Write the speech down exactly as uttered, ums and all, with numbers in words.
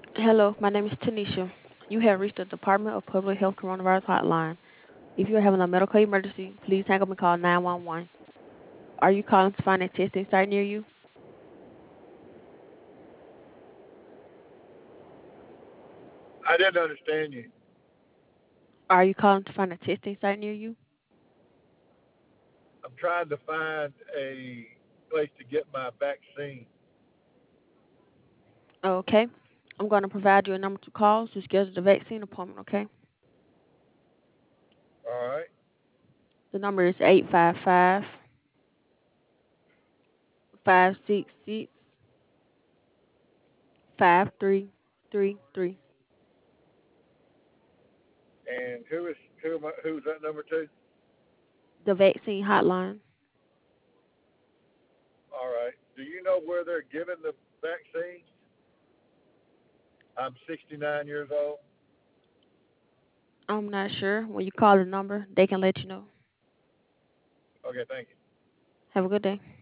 Hello, my name is Tanisha. You have reached the Department of Public Health Coronavirus Hotline. If you are having a medical emergency, please hang up and call nine one one. Are you calling to find a testing site near you? I didn't understand you. Are you calling to find a testing site near you? I'm trying to find a place to get my vaccine. Okay. I'm going to provide you a number to call to schedule the vaccine appointment, okay? All right. The number is eight five five, five six six, five three three three. And who is who? Am I, who's that number to? The vaccine hotline. All right. Do you know where they're giving the vaccines? I'm sixty-nine years old. I'm not sure. When you call the number, they can let you know. Okay, thank you. Have a good day.